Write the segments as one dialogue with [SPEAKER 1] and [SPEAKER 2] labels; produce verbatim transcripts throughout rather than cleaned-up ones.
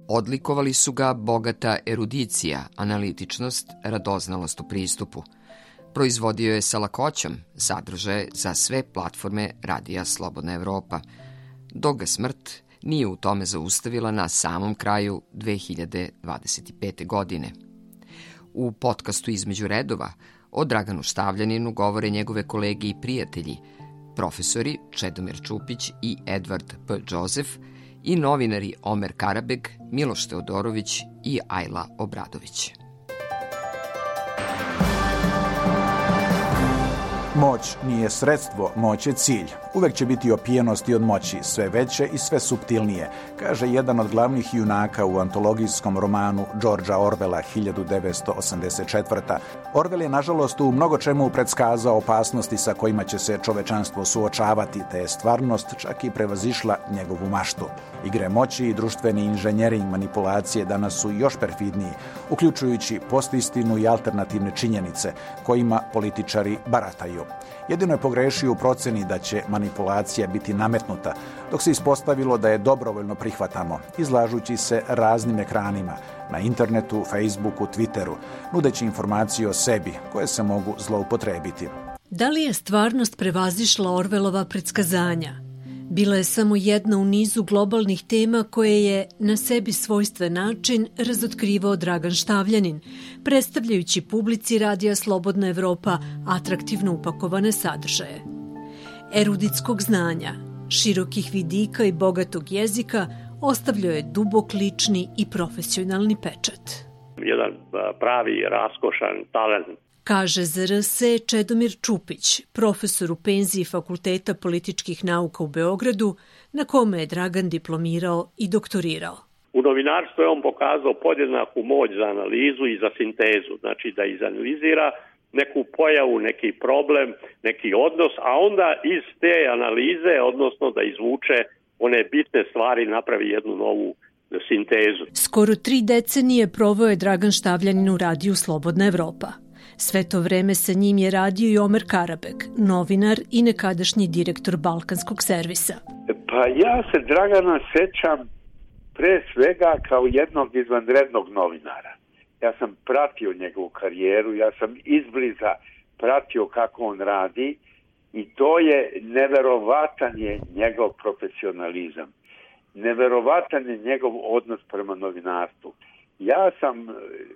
[SPEAKER 1] Odlikovali su ga bogata erudicija, analitičnost, radoznalost u pristupu. Proizvodio je sa lakoćom sadržaje za sve platforme Radija Slobodna Evropa, dok ga smrt nije u tome zaustavila na samom kraju dve hiljade dvadeset pete. godine. U podcastu Između redova o Draganu Štavljaninu govore njegove kolege i prijatelji, profesori Čedomir Čupić i Edvard P. Džozef i novinari Omer Karabeg, Miloš Teodorović i Ajla Obradović.
[SPEAKER 2] Moć nije sredstvo, moć je cilj. Uvek će biti opijenosti od moći, sve veće i sve suptilnije, kaže jedan od glavnih junaka u antologijskom romanu Georgea Orwella hiljadu devetsto osamdeset četvrte. Orwell je, nažalost, u mnogo čemu predskazao opasnosti sa kojima će se čovečanstvo suočavati, te je stvarnost čak i prevazišla njegovu maštu. Igre moći i društveni inženjering manipulacije danas su još perfidniji, uključujući postistinu i alternativne činjenice kojima političari barataju. Jedino je pogrešio u proceni da će manipulacija biti nametnuta, dok se ispostavilo da je dobrovoljno prihvatamo, izlažući se raznim ekranima, na internetu, Facebooku, Twitteru, nudeći informacije o sebi koje se mogu zloupotrebiti.
[SPEAKER 3] Da li je stvarnost prevazišla Orwellova predskazanja? Bila je samo jedna u nizu globalnih tema koje je na sebi svojstven način razotkrivao Dragan Štavljanin, predstavljajući publici Radija Slobodna Evropa atraktivno upakovane sadržaje. Eruditskog znanja, širokih vidika i bogatog jezika ostavljao je dubok lični i profesionalni pečat.
[SPEAKER 4] Jedan pravi, raskošan talent.
[SPEAKER 3] Kaže za er es Čedomir Čupić, profesor u penziji Fakulteta političkih nauka u Beogradu, na kome je Dragan diplomirao i doktorirao.
[SPEAKER 4] U novinarstvu je on pokazao podjednaku moć za analizu i za sintezu, znači da izanalizira neku pojavu, neki problem, neki odnos, a onda iz te analize, odnosno da izvuče one bitne stvari, napravi jednu novu sintezu.
[SPEAKER 3] Skoro tri decenije proveo je Dragan Štavljanin u Radiju Slobodna Evropa. Sve to vreme sa njim je radio i Omer Karabeg, novinar i nekadašnji direktor Balkanskog servisa.
[SPEAKER 5] Pa ja se Dragana sećam pre svega kao jednog izvanrednog novinara. Ja sam pratio njegovu karijeru, ja sam izbliza pratio kako on radi i to je neverovatan je njegov profesionalizam. Neverovatan je njegov odnos prema novinarstvu. Ja sam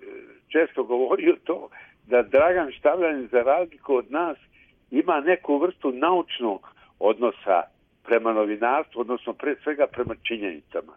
[SPEAKER 5] često govorio to da Dragan Štavljanin, za razliku od nas, ima neku vrstu naučnog odnosa prema novinarstvu, odnosno pre svega prema činjenicama.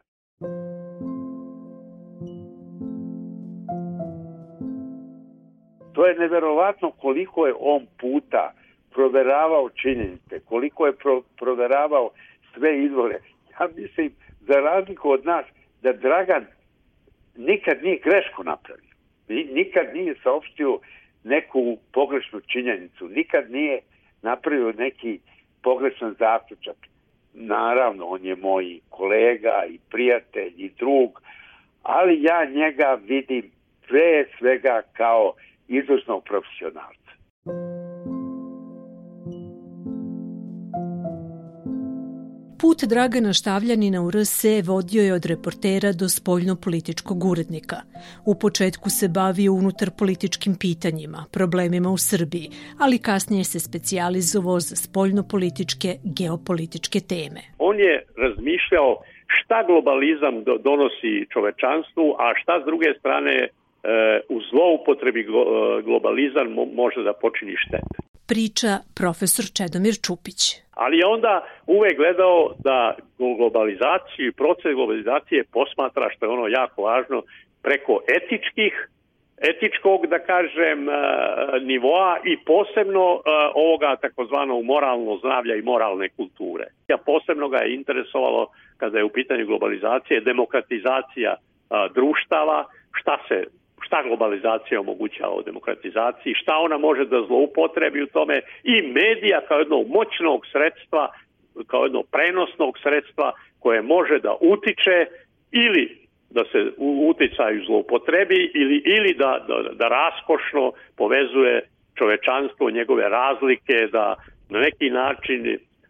[SPEAKER 5] To je neverovatno koliko je on puta proveravao činjenice, koliko je pro, proveravao sve izvore. Ja mislim, za razliku od nas, da Dragan nikad nije grešku napravio. Nikad nije saopštio neku pogrešnu činjenicu, nikad nije napravio neki pogrešan zaključak. Naravno, on je moj kolega i prijatelj i drug, ali ja njega vidim pre svega kao izvršnog profesionalca.
[SPEAKER 3] Put Dragana Štavljanina u er es vodio je od reportera do spoljno-političkog urednika. U početku se bavio unutar političkim pitanjima, problemima u Srbiji, ali kasnije se specijalizovao za spoljno-političke, geopolitičke teme.
[SPEAKER 4] On je razmišljao šta globalizam donosi čovečanstvu, a šta s druge strane u zloupotrebi globalizam može da počini štete.
[SPEAKER 3] Priča profesor Čedomir Čupić.
[SPEAKER 4] Ali je onda uvek gledao da globalizaciju i proces globalizacije posmatra, što je ono jako važno, preko etičkih, etičkog, da kažem, nivoa i posebno ovoga takozvanog moralnog zdravlja i moralne kulture. Ja posebno ga je interesovalo, kada je u pitanju globalizacije, demokratizacija društava, šta se šta globalizacija omogućava o demokratizaciji, šta ona može da zloupotrebi u tome i medija kao jednog moćnog sredstva, kao jednog prenosnog sredstva koje može da utiče ili da se u uticaju zloupotrebi ili, ili da, da, da raskošno povezuje čovečanstvo, njegove razlike, da na neki način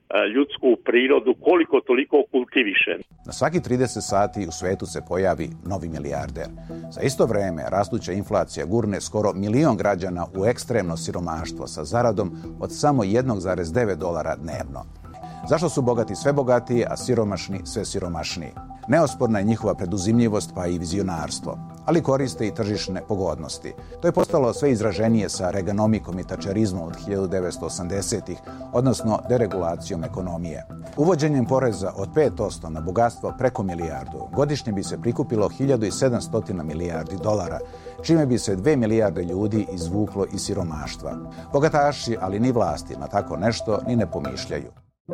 [SPEAKER 4] ljudsku prirodu koliko toliko kultiviše.
[SPEAKER 2] Na svaki trideset sati u svetu se pojavi novi milijarder. Za isto vreme rastuća inflacija gurne skoro milion građana u ekstremno siromaštvo sa zaradom od samo jedan zarez devet dolara dnevno. Zašto su bogati sve bogatiji, a siromašni sve siromašniji? Neosporna je njihova preduzimljivost pa i vizionarstvo, ali koriste i tržišne pogodnosti. To je postalo sve izraženije sa reganomikom i tačerizmom od hiljadu devetsto osamdesetih, odnosno deregulacijom ekonomije. Uvođenjem poreza od pet posto na bogatstvo preko milijardu, godišnje bi se prikupilo hiljadu sedamsto milijardi dolara, čime bi se dve milijarde ljudi izvuklo iz siromaštva. Bogataši, ali ni vlasti, na tako nešto ni ne pomišljaju.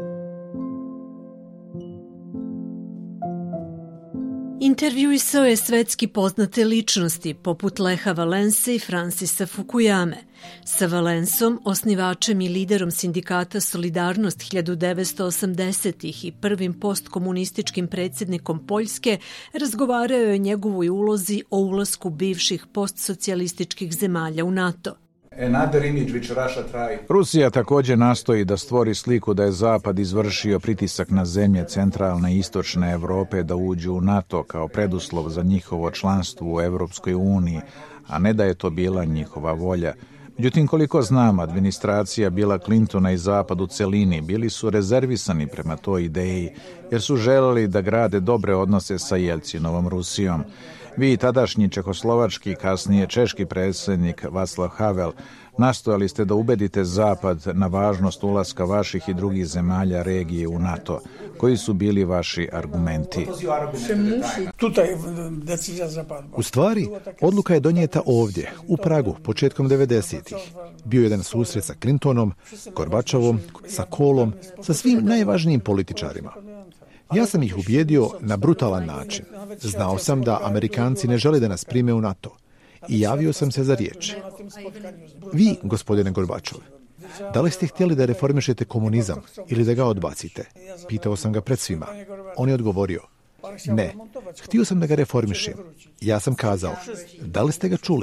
[SPEAKER 3] Intervjuisao je svetski poznate ličnosti poput Leha Valense i Francisa Fukuyame. Sa Valensom, osnivačem i liderom sindikata Solidarnost hiljadu devetsto osamdesetih i prvim postkomunističkim predsjednikom Poljske, razgovarao je o njegovoj ulozi o ulasku bivših postsocijalističkih zemalja u NATO.
[SPEAKER 2] Rusija također nastoji da stvori sliku da je Zapad izvršio pritisak na zemlje centralne i istočne Evrope da uđu u NATO kao preduslov za njihovo članstvo u Evropskoj uniji, a ne da je to bila njihova volja. Međutim, koliko znam, administracija Billa Clintona i Zapad u celini bili su rezervisani prema toj ideji, jer su želeli da grade dobre odnose sa Jelcinovom Rusijom. Vi, tadašnji čehoslovački, kasnije češki predsjednik Václav Havel, nastojali ste da ubedite Zapad na važnost ulaska vaših i drugih zemalja regije u NATO. Koji su bili vaši argumenti?
[SPEAKER 6] U stvari, odluka je donijeta ovdje, u Pragu, početkom devedesetih. Bio je jedan susret sa Clintonom, Gorbačovom, sa Kohlom, sa svim najvažnijim političarima. Ja sam ih ubijedio na brutalan način. Znao sam da Amerikanci ne žele da nas prime u NATO i javio sam se za riječ. Vi, gospodine Gorbačov, da li ste htjeli da reformišete komunizam ili da ga odbacite? Pitao sam ga pred svima. On je odgovorio, ne, htio sam da ga reformišem. Ja sam kazao, da li ste ga čuli?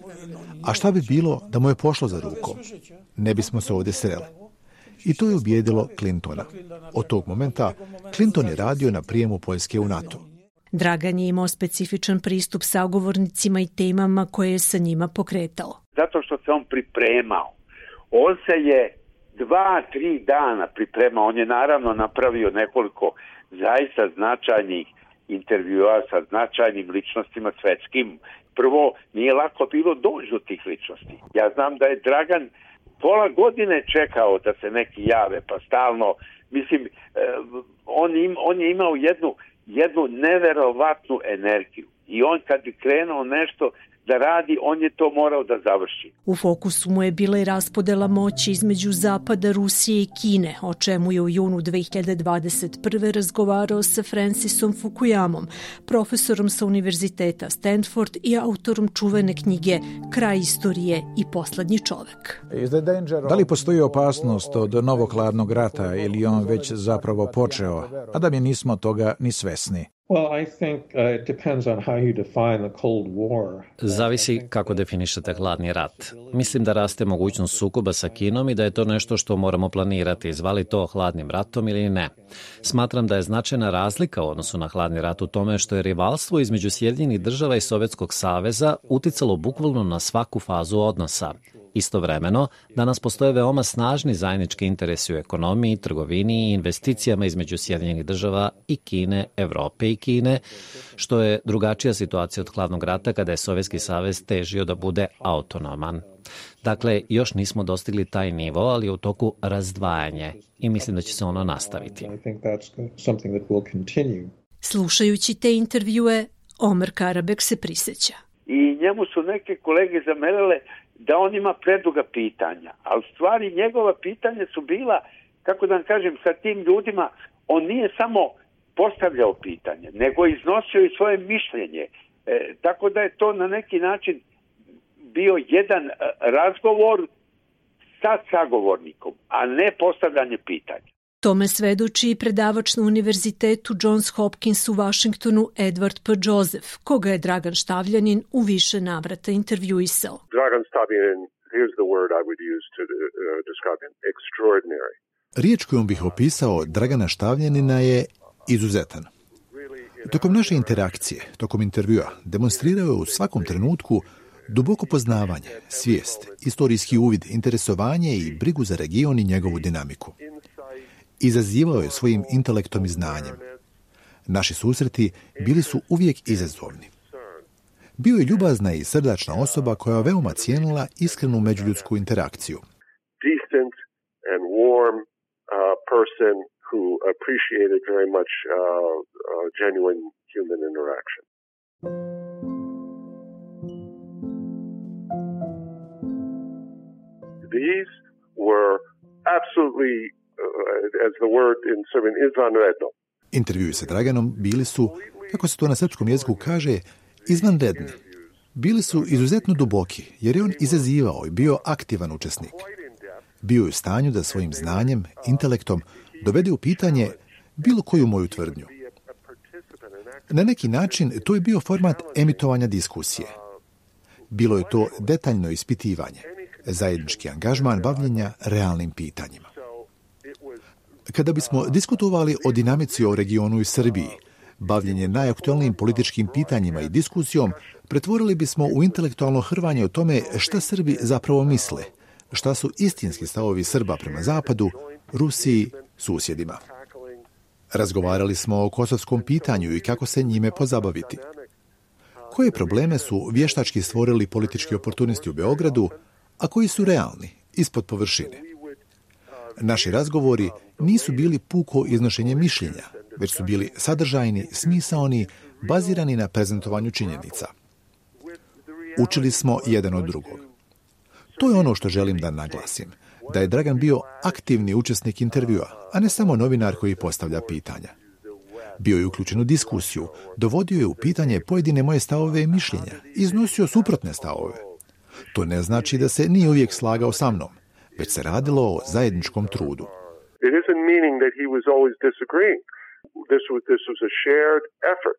[SPEAKER 6] A šta bi bilo da mu je pošlo za rukom? Ne bismo se ovdje sreli. I to je ubijedilo Clintona. Od tog momenta Clinton je radio na prijemu Poljske u NATO.
[SPEAKER 3] Dragan je imao specifičan pristup sagovornicima i temama koje je sa njima pokretao.
[SPEAKER 5] Zato što se on pripremao. On se je dva, tri dana pripremao. On je naravno napravio nekoliko zaista značajnih intervjua sa značajnim ličnostima svetskim. Prvo, nije lako bilo doći do tih ličnosti. Ja znam da je Dragan pola godine čekao da se neki jave, pa stalno, mislim, on, im, on je imao jednu, jednu neverovatnu energiju i on kad bi krenuo nešto da radi, on je to morao da završi.
[SPEAKER 3] U fokusu mu je bila i raspodela moći između Zapada, Rusije i Kine, o čemu je u junu dve hiljade dvadeset prve razgovarao sa Francisom Fukuyamom, profesorom sa Univerziteta Stanford i autorom čuvene knjige Kraj istorije i poslednji čovek.
[SPEAKER 2] Da li postoji opasnost od novog hladnog rata ili on već zapravo počeo, a da mi nismo toga ni svesni?
[SPEAKER 7] Well, I think uh, it depends on how you define the Cold War.
[SPEAKER 8] Zavisi kako definišete hladni rat. Mislim da raste mogućnost sukoba sa Kinom i da je to nešto što moramo planirati, zvali to hladnim ratom ili ne. Smatram da je značajna razlika u odnosu na hladni rat u tome što je rivalstvo između Sjedinjenih država i Sovjetskog saveza uticalo bukvalno na svaku fazu odnosa. Istovremeno, danas postoje veoma snažni zajednički interesi u ekonomiji, trgovini i investicijama između Sjedinjenih država i Kine, Evrope i Kine, što je drugačija situacija od hladnog rata kada je Sovjetski savez težio da bude autonoman. Dakle, još nismo dostigli taj nivo, ali je u toku razdvajanje i mislim da će se ono nastaviti.
[SPEAKER 3] Slušajući te intervjue, Omer Karabek se prisjeća.
[SPEAKER 5] I njemu su neke kolege zamerale da on ima preduga pitanja, ali stvari njegova pitanja su bila, kako da vam kažem, sa tim ljudima, on nije samo postavljao pitanje, nego iznosio i svoje mišljenje. E, tako da je to na neki način bio jedan razgovor sa sagovornikom, a ne postavljanje pitanja.
[SPEAKER 3] Tome svedoči i predavač na Univerzitetu Johns Hopkins u Vašingtonu Edward P. Joseph, koga je Dragan Štavljanin u više navrata intervjuisao.
[SPEAKER 9] Dragan Štavljanin, here's the word I would use to uh, describe him, extraordinary.
[SPEAKER 6] Riječ kojom bih opisao Dragana Štavljanina je izuzetan. Tokom naše interakcije, tokom intervjua, demonstrirao je u svakom trenutku duboko poznavanje, svijest, istorijski uvid, interesovanje i brigu za region i njegovu dinamiku. Izazivao je svojim intelektom i znanjem. Naši susreti bili su uvijek izazovni. Bio je ljubazna i srdačna osoba koja veoma cijenila iskrenu međuljudsku interakciju.
[SPEAKER 9] Decent and warm uh, person who appreciated very much uh, uh, genuine human interaction. These were absolutely, uh, as the word in Serbian, izvanredno.
[SPEAKER 6] Intervjui sa Draganom bili su, kako se to na srpskom jeziku kaže, izvanredni. Bili su izuzetno duboki, jer je on izazivao i bio aktivan učesnik. Bio je u stanju da svojim znanjem, intelektom dovede u pitanje bilo koju moju tvrdnju. Na neki način to je bio format emitovanja diskusije. Bilo je to detaljno ispitivanje, zajednički angažman bavljenja realnim pitanjima. Kada bismo diskutovali o dinamici o regionu i Srbiji, bavljenje najaktualnijim političkim pitanjima i diskusijom, pretvorili bismo u intelektualno hrvanje o tome šta Srbi zapravo misle, šta su istinski stavovi Srba prema Zapadu, Rusiji, susjedima. Razgovarali smo o kosovskom pitanju i kako se njime pozabaviti. Koje probleme su vještački stvorili politički oportunisti u Beogradu, a koji su realni, ispod površine? Naši razgovori nisu bili puko iznošenje mišljenja, već su bili sadržajni, smisaoni, bazirani na prezentovanju činjenica. Učili smo jedan od drugog. To je ono što želim da naglasim, da je Dragan bio aktivni učesnik intervjua, a ne samo novinar koji postavlja pitanja. Bio je uključen u diskusiju, dovodio je u pitanje pojedine moje stavove i mišljenja, iznosio suprotne stavove. To ne znači da se nije uvijek slagao sa mnom, već se radilo o zajedničkom trudu.
[SPEAKER 9] It isn't meaning that he was always disagreeing. This was, this was a shared effort.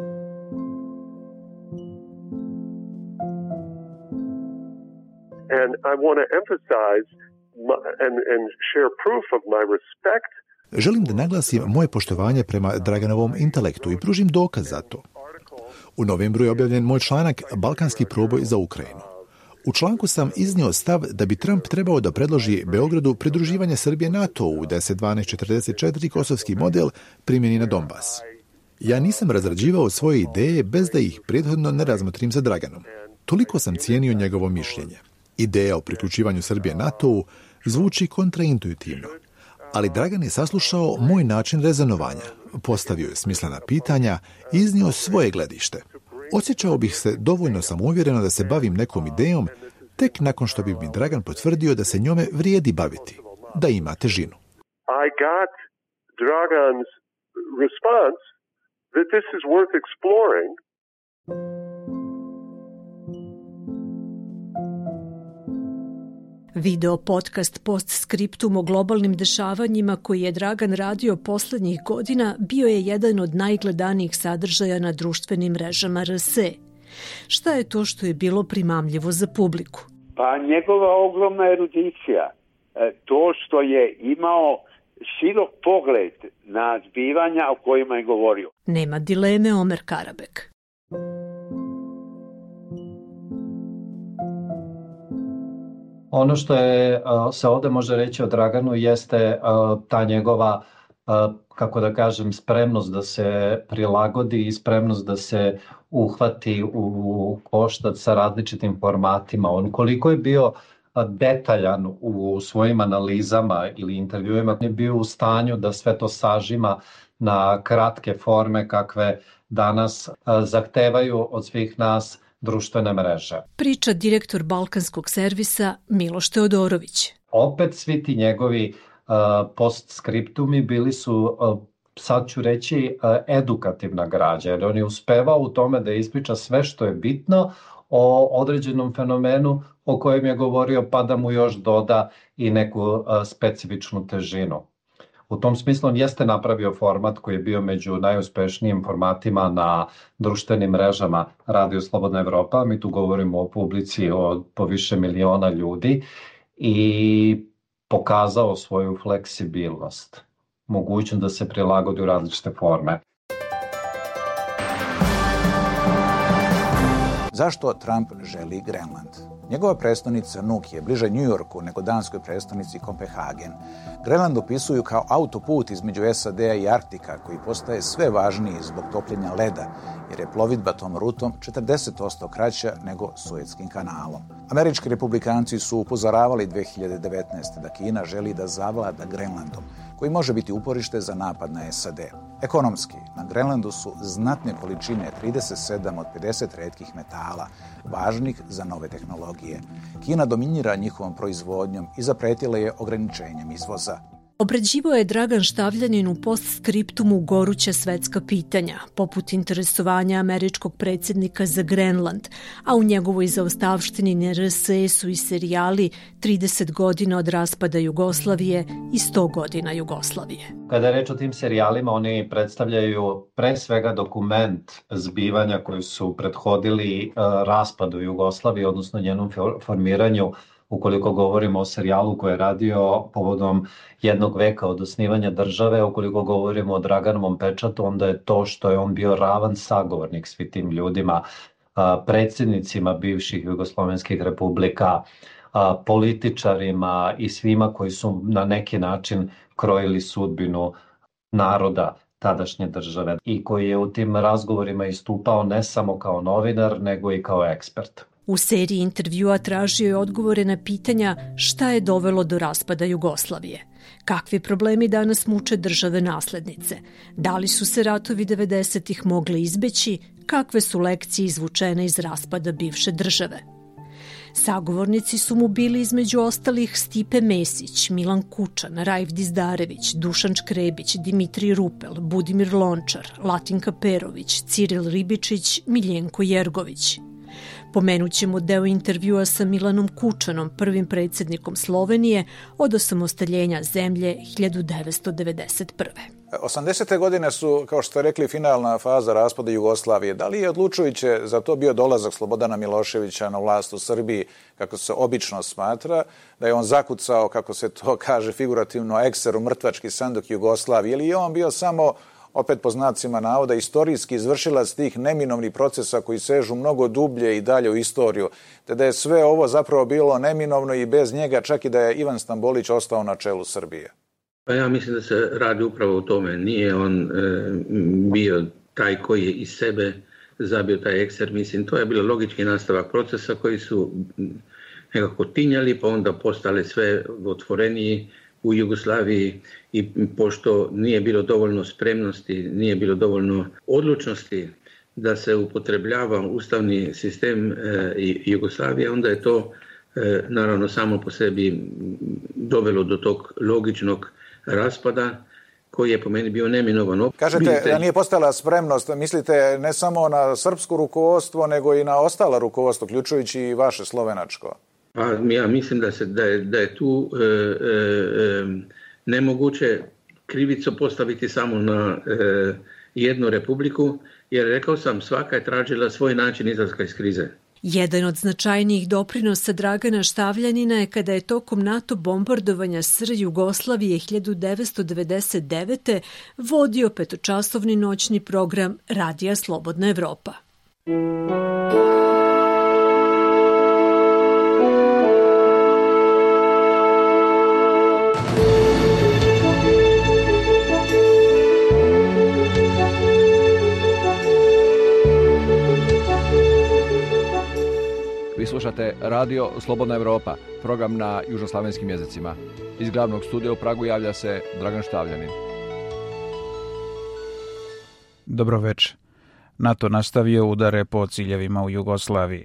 [SPEAKER 9] And I want to emphasize my, and, and share proof of my respect.
[SPEAKER 6] Želim da naglasim moje poštovanje prema Draganovom intelektu i pružim dokaz za to. U novembru je objavljen moj članak Balkanski proboj za Ukrajinu. U članku sam iznio stav da bi Trump trebao da predloži Beogradu pridruživanje Srbije NATO-u deset dvanaest četrdeset četiri kosovski model primjeni na Donbas. Ja nisam razrađivao svoje ideje bez da ih prethodno ne razmotrim sa Draganom. Toliko sam cijenio njegovo mišljenje. Ideja o priključivanju Srbije NATO-u zvuči kontraintuitivno, ali Dragan je saslušao moj način rezonovanja, postavio je smislena pitanja i iznio svoje gledište. Osjećao bih se dovoljno samouvjereno da se bavim nekom idejom tek nakon što bi mi Dragan potvrdio da se njome vrijedi baviti, da ima težinu.
[SPEAKER 9] I got Dragan's response that this is worth exploring.
[SPEAKER 3] Video podcast Postscriptum o globalnim dešavanjima koji je Dragan radio poslednjih godina bio je jedan od najgledanijih sadržaja na društvenim mrežama R S. Šta je to što je bilo primamljivo za publiku?
[SPEAKER 5] Pa njegova ogromna erudicija. To što je imao širok pogled na zbivanja o kojima je govorio.
[SPEAKER 3] Nema dileme, Omer Karabek.
[SPEAKER 8] Ono što je, se ovdje može reći o Draganu jeste ta njegova, kako da kažem, spremnost da se prilagodi i spremnost da se uhvati u koštac sa različitim formatima. On koliko je bio detaljan u svojim analizama ili intervjuima, je bio u stanju da sve to sažima na kratke forme kakve danas zahtevaju od svih nas društvene mreže.
[SPEAKER 3] Priča direktor Balkanskog servisa Miloš Teodorović.
[SPEAKER 8] Opet svi ti njegovi uh, postskriptumi bili su, uh, sad ću reći, uh, edukativna građa, jer on je uspevao u tome da ispriča sve što je bitno o određenom fenomenu o kojem je govorio, pa da mu još doda i neku uh, specifičnu težinu. U tom smislu on jeste napravio format koji je bio među najuspešnijim formatima na društvenim mrežama Radio Slobodna Evropa. Mi tu govorimo o publici od po više miliona ljudi i pokazao svoju fleksibilnost, mogućnost da se prilagodi u različite forme.
[SPEAKER 2] Zašto Trump želi Grenland? Njegova prestonica Nuuk je bliže Njujorku nego danskoj prestonici Kopenhagen. Grenland opisuju kao autoput između S A D-a i Arktika koji postaje sve važniji zbog topljenja leda, jer je plovidba tom rutom četrdeset posto kraća nego Suetskim kanalom. Američki republikanci su upozoravali dve hiljade devetnaeste. da Kina želi da zavlada Grenlandom, koji može biti uporište za napad na S A D. Ekonomski, na Grenlandu su znatne količine trideset sedam od pedeset retkih metala, važnih za nove tehnologije. Kina dominira njihovom proizvodnjom i zapretila je ograničenjem izvoza.
[SPEAKER 3] Obrađivao je Dragan Štavljanin u postskriptumu goruća svetska pitanja, poput interesovanja američkog predsjednika za Grenland, a u njegovoj zaostavštini N R S su i serijali trideset godina od raspada Jugoslavije i sto godina Jugoslavije.
[SPEAKER 8] Kada je reč o tim serijalima, oni predstavljaju pre svega dokument zbivanja koji su prethodili uh, raspadu Jugoslavije, odnosno njenom formiranju. Ukoliko govorimo o serijalu koji je radio povodom jednog veka od osnivanja države, ukoliko govorimo o Draganovom pečatu, onda je to što je on bio ravan sagovornik svi tim ljudima, predsjednicima bivših jugoslovenskih republika, političarima i svima koji su na neki način krojili sudbinu naroda tadašnje države i koji je u tim razgovorima istupao ne samo kao novinar, nego i kao ekspert.
[SPEAKER 3] U seriji intervjua tražio je odgovore na pitanja šta je dovelo do raspada Jugoslavije, kakvi problemi danas muče države naslednice, da li su se ratovi devedesetih mogli izbeći, kakve su lekcije izvučene iz raspada bivše države. Sagovornici su mu bili između ostalih Stipe Mesić, Milan Kučan, Raif Dizdarević, Dušan Škrebić, Dimitrij Rupel, Budimir Lončar, Latinka Perović, Ciril Ribičić, Miljenko Jergović. Pomenut ćemo deo intervjua sa Milanom Kučanom, prvim predsjednikom Slovenije od osamostaljenja zemlje hiljadu devetsto devedeset prve.
[SPEAKER 2] osamdesete godine su, kao što ste rekli, finalna faza raspada Jugoslavije. Da li je odlučujuće za to bio dolazak Slobodana Miloševića na vlast u Srbiji, kako se obično smatra, da je on zakucao, kako se to kaže figurativno, ekser u mrtvački sanduk Jugoslavije, ili je on bio samo, opet po znacima navoda, istorijski izvršilac tih neminovnih procesa koji sežu mnogo dublje i dalje u istoriju, te da je sve ovo zapravo bilo neminovno i bez njega, čak i da je Ivan Stambolić ostao na čelu Srbije?
[SPEAKER 10] Pa ja mislim da se radi upravo o tome. Nije on e, bio taj koji je iz sebe zabio taj ekser. Mislim, to je bilo logički nastavak procesa koji su nekako tinjali, pa onda postale sve otvoreniji u Jugoslaviji i pošto nije bilo dovoljno spremnosti, nije bilo dovoljno odlučnosti da se upotrebljava ustavni sistem e, Jugoslavije, onda je to e, naravno samo po sebi dovelo do tog logičnog raspada koji je po meni bio neminovan.
[SPEAKER 2] Kažete Vidite, da nije postala spremnost, mislite ne samo na srpsko rukovodstvo, nego i na ostala rukovodstvo, uključujući i vaše slovenačko?
[SPEAKER 10] Pa ja mislim da, se, da, je, da je tu e, e, nemoguće krivicu postaviti samo na e, jednu republiku, jer rekao sam, svaka je tražila svoj način izlaska iz krize.
[SPEAKER 3] Jedan od značajnijih doprinosa Dragana Štavljanina je kada je tokom NATO bombardovanja S R Jugoslavije hiljadu devetsto devedeset devete. vodio petočasovni noćni program Radija Slobodna Evropa.
[SPEAKER 11] Vi slušate Radio Slobodna Evropa, program na južnoslavenskim jezicima. Iz glavnog studija u Pragu javlja se Dragan Štavljanin.
[SPEAKER 12] Dobro večer. NATO nastavio udare po ciljevima u Jugoslaviji.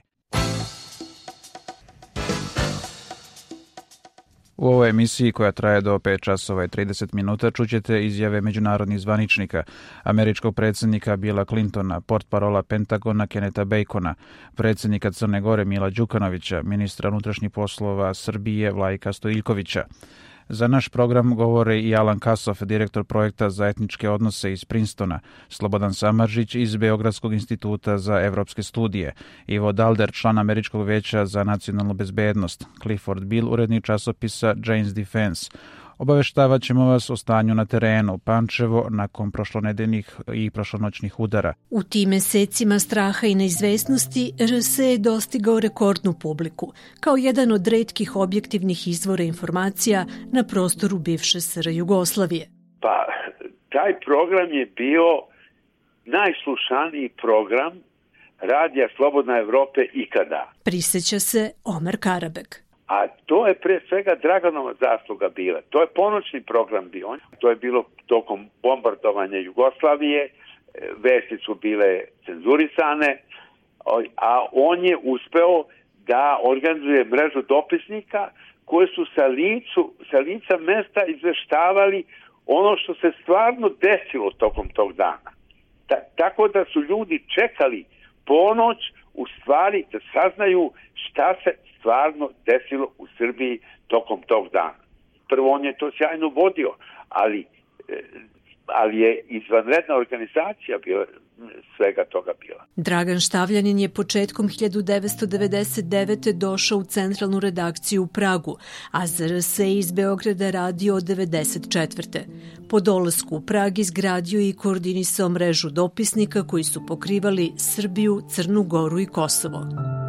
[SPEAKER 12] U ovoj emisiji, koja traje do pet časova i trideset minuta, čućete izjave međunarodnih zvaničnika, američkog predsjednika Billa Clintona, portparola Pentagona Keneta Bacona, predsjednika Crne Gore Mila Đukanovića, ministra unutrašnjih poslova Srbije Vlajka Stojiljkovića. Za naš program govore i Alan Kasov, direktor projekta za etničke odnose iz Princetona, Slobodan Samardžić iz Beogradskog instituta za evropske studije, Ivo Dalder, član Američkog veća za nacionalnu bezbednost, Clifford Bill, urednik časopisa Jane's Defense. Obaveštavat ćemo vas o stanju na terenu Pančevo nakon prošlonedeljnih i prošlonoćnih udara.
[SPEAKER 3] U tim mesecima straha i neizvesnosti R S je dostigao rekordnu publiku, kao jedan od retkih objektivnih izvora informacija na prostoru bivše S R Jugoslavije.
[SPEAKER 5] Pa, taj program je bio najslušaniji program Radija Slobodna Evrope ikada.
[SPEAKER 3] Prisjeća se Omer Karabek.
[SPEAKER 5] A to je pre svega Draganova zasluga bila. To je ponoćni program bio. To je bilo tokom bombardovanja Jugoslavije, vesti su bile cenzurisane, a on je uspeo da organizuje mrežu dopisnika koje su sa, licu, sa lica mesta izveštavali ono što se stvarno desilo tokom tog dana. Ta, tako da su ljudi čekali ponoć u stvari da saznaju šta se stvarno desilo u Srbiji tokom tog dana. Prvo, on je to sjajno vodio, ali, ali je izvanredna organizacija bila, svega toga bila.
[SPEAKER 3] Dragan Štavljanin je početkom hiljadu devetsto devedeset devete. došao u centralnu redakciju u Pragu, a za R S je iz Beograda radio od devedeset četvrte. Po dolasku u Prag izgradio i koordinisao mrežu dopisnika koji su pokrivali Srbiju, Crnu Goru i Kosovo.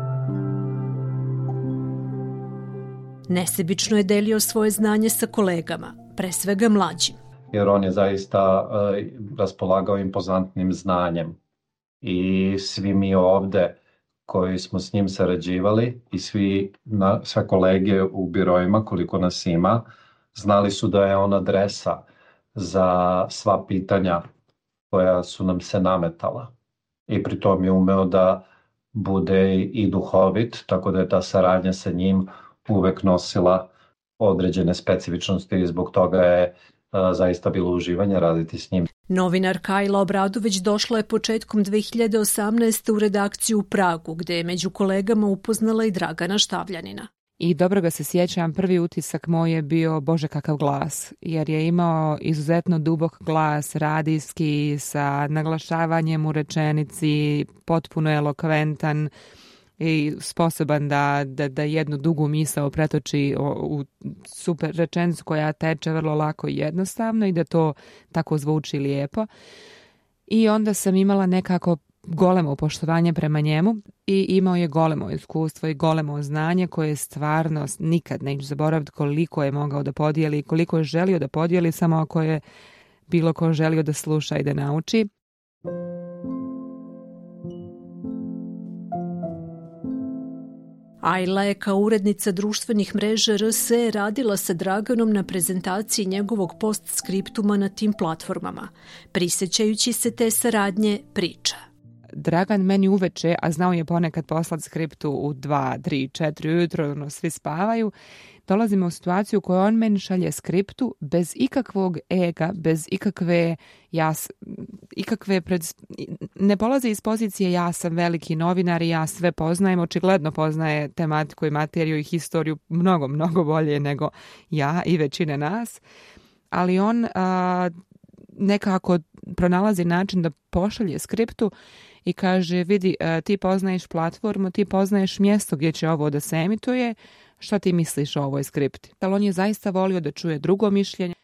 [SPEAKER 3] Nesebično je delio svoje znanje sa kolegama, pre svega mlađim.
[SPEAKER 13] Jer on je zaista uh, raspolagao impozantnim znanjem i svi mi ovde koji smo s njim sarađivali i svi na, sve kolege u birojima, koliko nas ima, znali su da je on adresa za sva pitanja koja su nam se nametala. I pritom je umeo da bude i duhovit, tako da je ta saradnja sa njim uvek nosila određene specifičnosti i zbog toga je a, zaista bilo uživanje raditi s njim.
[SPEAKER 3] Novinar Kajla Obradović došla je početkom dve hiljade osamnaeste. u redakciju u Pragu, gde je među kolegama upoznala i Dragana Štavljanina.
[SPEAKER 14] I dobro ga se sjećam, prvi utisak moj je bio Bože kakav glas, jer je imao izuzetno dubok glas, radijski, sa naglašavanjem u rečenici, potpuno elokventan i sposoban da, da, da jednu dugu misao pretoči u super rečenicu koja teče vrlo lako i jednostavno i da to tako zvuči lijepo. I onda sam imala nekako golemo poštovanje prema njemu i imao je golemo iskustvo i golemo znanje koje stvarno nikad neću zaboraviti koliko je mogao da podijeli i koliko je želio da podijeli, samo ako je bilo ko želio da sluša i da nauči.
[SPEAKER 3] Ajla je kao urednica društvenih mreža R S E radila sa Draganom na prezentaciji njegovog postskriptuma na tim platformama. Prisjećajući se te saradnje, priča.
[SPEAKER 14] Dragan meni uveče, a znao je ponekad poslat skriptu u dva, tri, četiri ujutro, ono, svi spavaju, dolazimo u situaciju u kojoj on meni šalje skriptu bez ikakvog ega, bez ikakve, ja, ikakve pred, ne polaze iz pozicije ja sam veliki novinar i ja sve poznajem, očigledno poznaje tematiku i materiju i historiju mnogo, mnogo bolje nego ja i većine nas, ali on a, nekako pronalazi način da pošalje skriptu i kaže, vidi, ti poznaješ platformu, ti poznaješ mjesto gdje će ovo da se emituje, šta ti misliš o ovoj skripti? Ali on je zaista volio da čuje drugo mišljenje.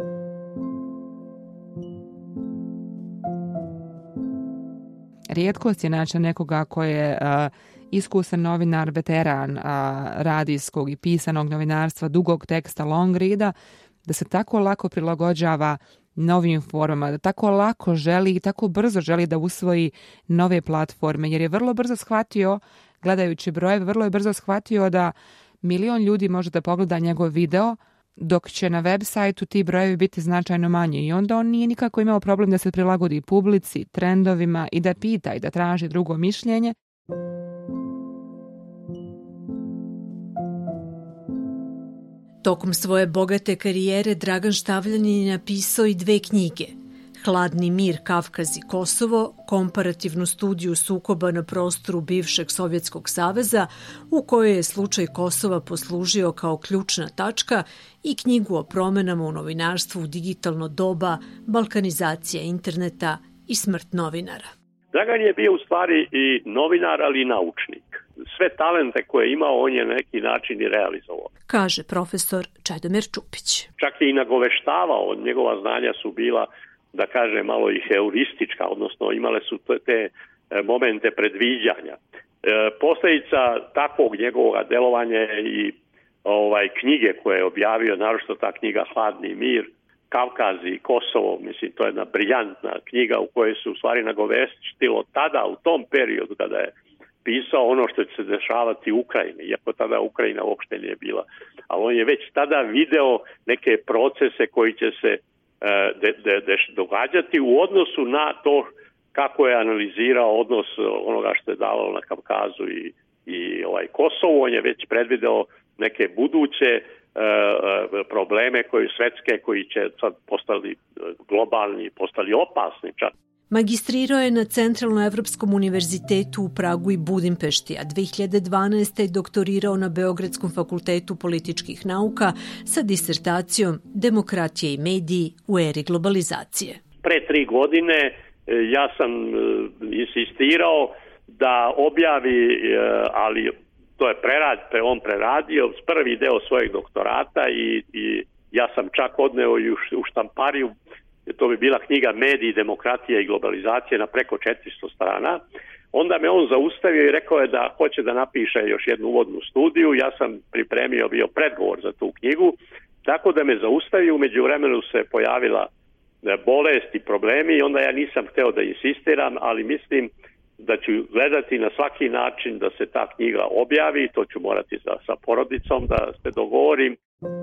[SPEAKER 14] Rijetkost je naći nekoga koji je uh, iskusan novinar, veteran uh, radijskog i pisanog novinarstva, dugog teksta, long reada, da se tako lako prilagođava novim formama, da tako lako želi i tako brzo želi da usvoji nove platforme, jer je vrlo brzo shvatio, gledajući brojeve, vrlo je brzo shvatio da milion ljudi može da pogleda njegov video, dok će na web sajtu ti brojevi biti značajno manji. I onda on nije nikako imao problem da se prilagodi publici, trendovima i da pita i da traži drugo mišljenje.
[SPEAKER 3] Tokom svoje bogate karijere Dragan Štavljanin je napisao i dve knjige. Hladni mir, Kavkaz i Kosovo, komparativnu studiju sukoba na prostoru bivšeg Sovjetskog saveza, u kojoj je slučaj Kosova poslužio kao ključna tačka, i knjigu o promenama u novinarstvu u digitalno doba, balkanizacija interneta i smrt novinara.
[SPEAKER 4] Dragan je bio u stvari i novinar, ali i naučnik. Sve talente koje je imao, on je na neki način i realizovao.
[SPEAKER 3] Kaže profesor Čedomir Čupić.
[SPEAKER 4] Čak je i nagoveštavao, njegova znanja su bila, da kaže, malo i heuristička, odnosno imale su te momente predviđanja. E, posljedica takvog njegovog delovanja je i ovaj, knjige koje je objavio, naročito ta knjiga Hladni mir, Kavkaz i Kosovo, mislim, to je jedna briljantna knjiga u kojoj se u stvari nagoveštilo tada, u tom periodu kada je pisao ono što će se dešavati u Ukrajini, iako tada Ukrajina uopšte nije bila. Ali on je već tada video neke procese koji će se de, de, de, događati u odnosu na to kako je analizirao odnos onoga što je davalo na Kavkazu i, i ovaj Kosovu. On je već predvideo neke buduće probleme koji svetske, koji će sad postali globalni, postali opasni čak.
[SPEAKER 3] Magistrirao je na Centralnoevropskom univerzitetu u Pragu i Budimpešti, a dve hiljade dvanaeste. je doktorirao na Beogradskom fakultetu političkih nauka sa disertacijom Demokratija i mediji u eri globalizacije.
[SPEAKER 4] Pre tri godine ja sam insistirao da objavi, ali to je prerad, on preradio prvi deo svojeg doktorata i, i ja sam čak odneo i u, u štampariju. To bi bila knjiga Mediji, demokratija i globalizacija na preko četiristo strana. Onda me on zaustavio i rekao je da hoće da napiše još jednu uvodnu studiju. Ja sam pripremio bio predgovor za tu knjigu, tako da me zaustavio. U međuvremenu se pojavila bolest i problemi i onda ja nisam hteo da insistiram, ali mislim da ću gledati na svaki način da se ta knjiga objavi. To ću morati sa, sa porodicom da se dogovorim.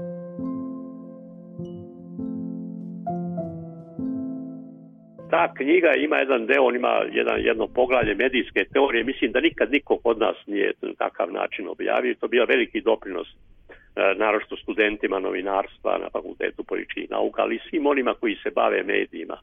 [SPEAKER 4] Ta knjiga ima jedan deo, on ima jedan, jedno poglavlje medijske teorije. Mislim da nikad niko od nas nije na takav način objavio. To je bio veliki doprinos, naročito studentima novinarstva na Fakultetu političkih nauka, ali i svim onima koji se bave medijima.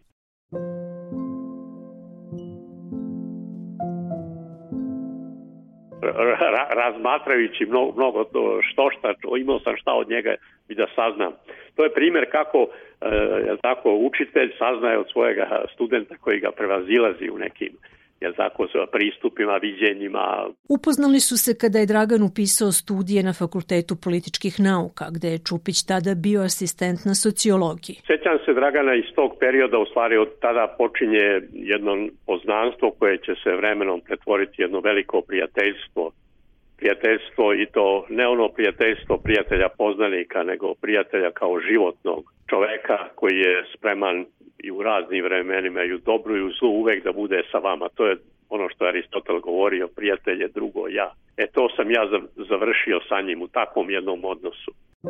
[SPEAKER 4] Ra, razmatrajući mnogo, mnogo što šta, imao sam šta od njega i da saznam. To je primjer kako je tako učitelj saznaje od svojega studenta koji ga prevazilazi u nekim je tako pristupima, viđenjima.
[SPEAKER 3] Upoznali su se kada je Dragan upisao studije na Fakultetu političkih nauka, gde je Čupić tada bio asistent na sociologiji.
[SPEAKER 4] Sjećam se Dragana iz tog perioda, u stvari od tada počinje jedno poznanstvo koje će se vremenom pretvoriti jedno veliko prijateljstvo. Prijateljstvo i to ne ono prijateljstvo prijatelja poznanika, nego prijatelja kao životnog čoveka koji je spreman i u raznim vremenima i u dobru i u zlu uvek da bude sa vama. To je ono što je Aristotel govorio, prijatelj je drugo ja. E to sam ja završio sa njim u takvom jednom odnosu.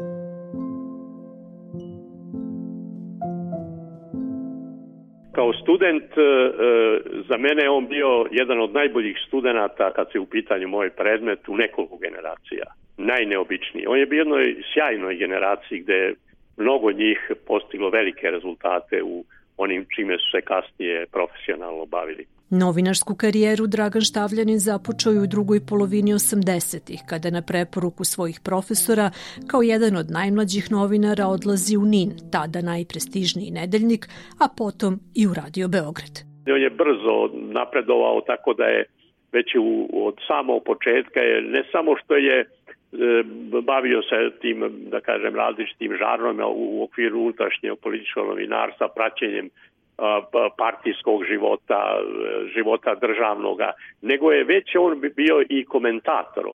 [SPEAKER 4] Kao student, za mene je on bio jedan od najboljih studenata kad se u pitanju moj predmet u nekoliko generacija. Najneobičniji. On je bio jednoj sjajnoj generaciji gde je mnogo njih postiglo velike rezultate u onim čime su se kasnije profesionalno bavili.
[SPEAKER 3] Novinarsku karijeru Dragan Štavljanin započeo je u drugoj polovini osamdesetih, kada na preporuku svojih profesora kao jedan od najmlađih novinara odlazi u N I N, tada najprestižniji nedeljnik, a potom i u Radio Beograd.
[SPEAKER 4] On je brzo napredovao, tako da je već u, od samog početka je ne samo što je e, bavio se tim, da kažem, različitim žarnovima u okviru unutrašnjeg političkog novinarstva, praćenjem partijskog života, života državnoga, nego je već on bio i komentator.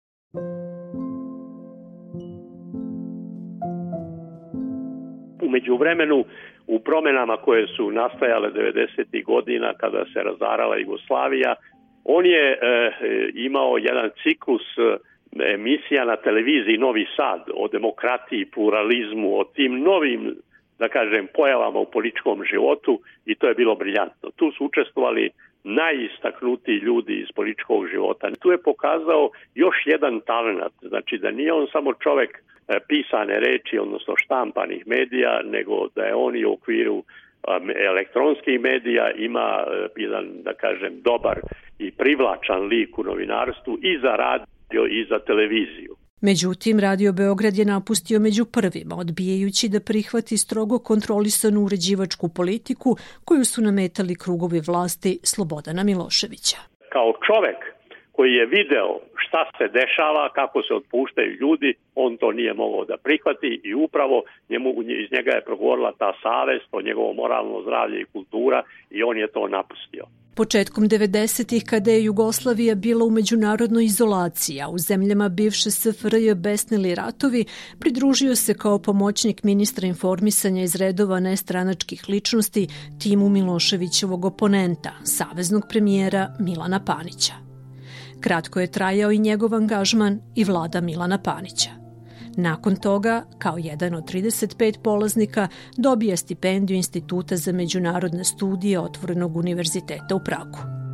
[SPEAKER 4] U međuvremenu, u promenama koje su nastajale devedesetih godina kada se razarala Jugoslavija, on je e, imao jedan ciklus emisija na televiziji Novi Sad o demokratiji, pluralizmu, o tim novim, da kažem, pojavama u političkom životu i to je bilo briljantno. Tu su učestvovali najistaknutiji ljudi iz političkog života. Tu je pokazao još jedan talent, znači da nije on samo čovjek pisane reči, odnosno štampanih medija, nego da je on i u okviru elektronskih medija ima jedan, da kažem, dobar i privlačan lik u novinarstvu i za radio i za televiziju.
[SPEAKER 3] Međutim, Radio Beograd je napustio među prvima, odbijajući da prihvati strogo kontrolisanu uređivačku politiku koju su nametali krugovi vlasti Slobodana Miloševića.
[SPEAKER 4] Kao čovek koji je video šta se dešava, kako se otpuštaju ljudi, on to nije mogao da prihvati i upravo njemu, iz njega je progovorila ta savest o njegovo moralno zdravlje i kultura i on je to napustio.
[SPEAKER 3] Početkom devedesetih, kada je Jugoslavija bila u međunarodnoj izolaciji, a u zemljama bivše S F R J besnili ratovi, pridružio se kao pomoćnik ministra informisanja iz redova nestranačkih ličnosti timu Miloševićevog oponenta, saveznog premijera Milana Panića. Kratko je trajao i njegov angažman i vlada Milana Panića. Nakon toga, kao jedan od trideset pet polaznika, dobija stipendiju Instituta za međunarodne studije Otvorenog univerziteta u Pragu.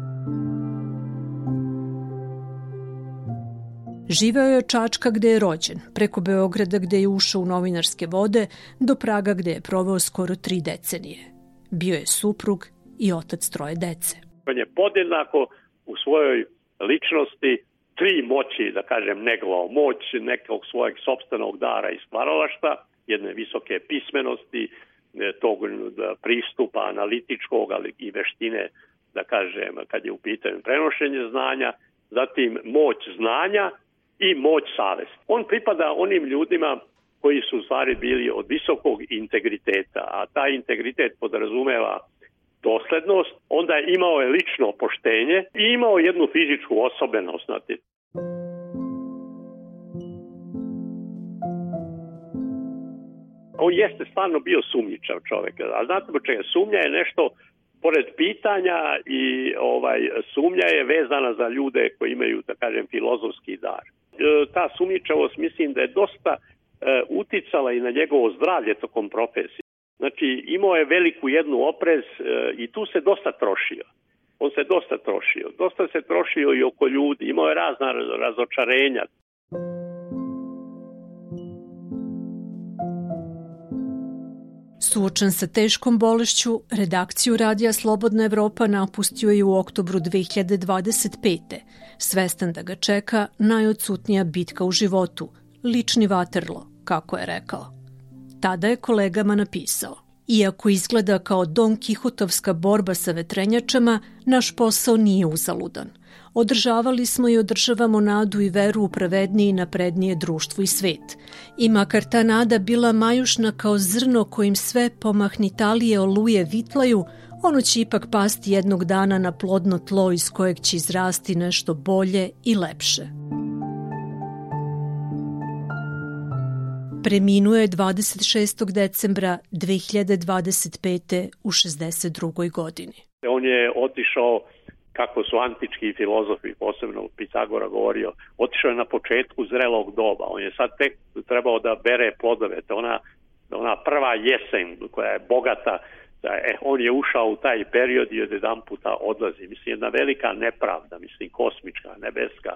[SPEAKER 3] Živeo je od Čačka gde je rođen, preko Beograda gde je ušao u novinarske vode, do Praga gde je proveo skoro tri decenije. Bio je suprug i otac troje dece.
[SPEAKER 4] On je podjednako u svojoj ličnosti tri moći, da kažem, negovao moć nekog svojeg sopstvenog dara i stvaralaštva, jedne visoke pismenosti, tog pristupa analitičkog ali i veštine, da kažem, kad je u pitanju prenošenje znanja, zatim moć znanja i moć savesti. On pripada onim ljudima koji su u stvari bili od visokog integriteta, a taj integritet podrazumeva doslednost, onda je imao je lično poštenje i imao jednu fizičku osobenost. Znate. On jeste stvarno bio sumnjičav čovjek, a znate po čega? Sumnja je nešto pored pitanja i ovaj sumnja je vezana za ljude koji imaju, da kažem, filozofski dar. E, ta sumnjičavost mislim da je dosta e, uticala i na njegovo zdravlje tokom profesije. Znači, imao je veliku jednu oprez e, i tu se dosta trošio. On se dosta trošio. Dosta se trošio i oko ljudi. Imao je razna razočarenja.
[SPEAKER 3] Suočen sa teškom bolešću, redakciju Radija Slobodna Evropa napustio je u oktobru dve hiljade dvadeset pete. Svestan da ga čeka najodsutnija bitka u životu, lični vaterlo, kako je rekao. Tada je kolegama napisao: iako izgleda kao Don Kihotovska borba sa vetrenjačama, naš posao nije uzaludan. Održavali smo i održavamo nadu i veru u pravednije i naprednije društvo i svet. I makar ta nada bila majušna kao zrno kojim sve pomahnitalije oluje vitlaju, ono će ipak pasti jednog dana na plodno tlo iz kojeg će izrasti nešto bolje i lepše. Preminuo je dvadeset šestog decembra dve hiljade dvadeset pete u šezdeset drugoj godini.
[SPEAKER 4] On je otišao, kako su antički filozofi, posebno Pitagora govorio, otišao je na početku zrelog doba. On je sad tek trebao da bere plodove. To ona, ona prva jesen koja je bogata, e, on je ušao u taj period i od jedan puta odlazi. Mislim, jedna velika nepravda, mislim, kosmička, nebeska.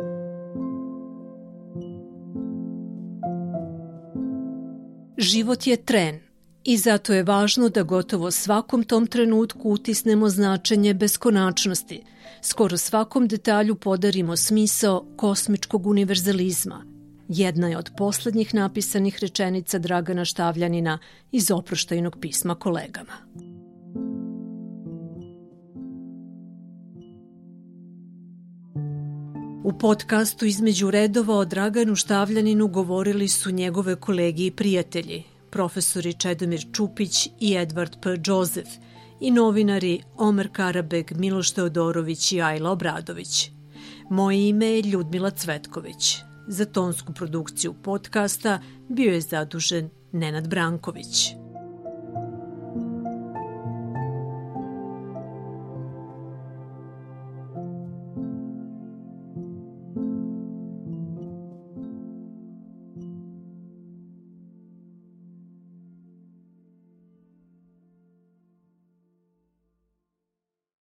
[SPEAKER 3] Život je tren i zato je važno da gotovo svakom tom trenutku utisnemo značenje beskonačnosti, skoro svakom detalju podarimo smisao kosmičkog univerzalizma. Jedna je od poslednjih napisanih rečenica Dragana Štavljanina iz oproštajnog pisma kolegama. U podcastu Između redova o Draganu Štavljaninu govorili su njegove kolegi i prijatelji, profesori Čedomir Čupić i Edvard P. Džozef i novinari Omer Karabeg, Miloš Teodorović i Ajla Obradović. Moje ime je Ljudmila Cvetković. Za tonsku produkciju podcasta bio je zadužen Nenad Branković.